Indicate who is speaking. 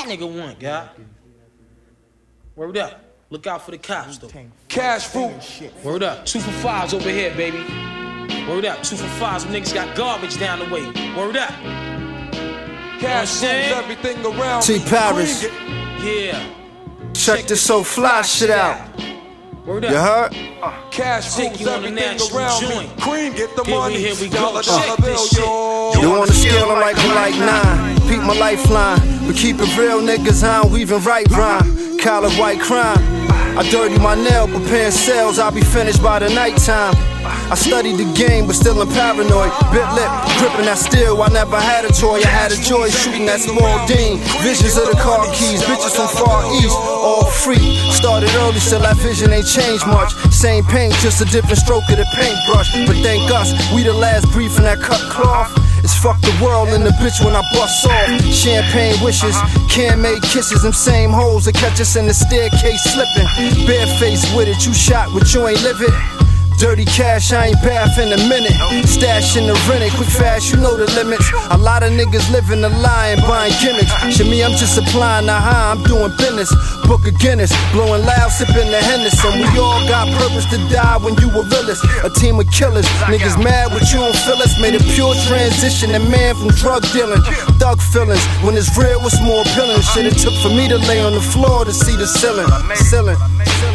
Speaker 1: nigga want, God? Word up. Look out for the cops, though.
Speaker 2: Cash fruit.
Speaker 1: Word up. 2 for 5s over here, baby. Word up. 2 for 5s. Some niggas got garbage down the way. Word up.
Speaker 2: Cash moves everything around.
Speaker 3: T Paris.
Speaker 1: Yeah.
Speaker 3: Check this so fly shit out.
Speaker 1: Word up.
Speaker 3: You heard?
Speaker 2: Cash
Speaker 1: Take
Speaker 2: moves
Speaker 1: you on the
Speaker 2: everything
Speaker 1: national
Speaker 2: around
Speaker 1: joint.
Speaker 2: me. Cream, get the
Speaker 1: Here we-
Speaker 2: money.
Speaker 1: here we go.
Speaker 2: $1
Speaker 1: Check
Speaker 2: bill,
Speaker 1: this shit.
Speaker 2: yo.
Speaker 3: You on the scale, I'm like 9. Peep my lifeline. But keep it real, niggas, I don't even write rhyme. Collar white crime. I dirty my nail, preparing sales, I'll be finished by the nighttime. I studied the game, but still I'm paranoid. Bit lip, gripping that steel, I never had a toy. I had a joy shooting that small Dean. Visions of the car keys, bitches from far east, all free. Started early, still that vision ain't changed much. Same paint, just a different stroke of the paintbrush. But thank us, we the last brief in that cut cloth. It's fuck the world and the bitch when I bust off. Champagne wishes, can't make kisses. Them same hoes that catch us in the staircase slipping. Barefaced with it, you shot but you ain't live it. Dirty cash, I ain't bath in a minute. Stash in the rented, quick fast, you know the limits. A lot of niggas living the lie and buying gimmicks. Shit, me, I'm just supplying the high, I'm doing business. Book of Guinness, blowing loud, sipping the Henderson. We all got purpose to die when you were realest. A team of killers, niggas mad with you don't feel us. Made a pure transition, a man from drug dealing. Thug feelings, when it's real, what's more appealing? Shit, it took for me to lay on the floor to see the ceiling.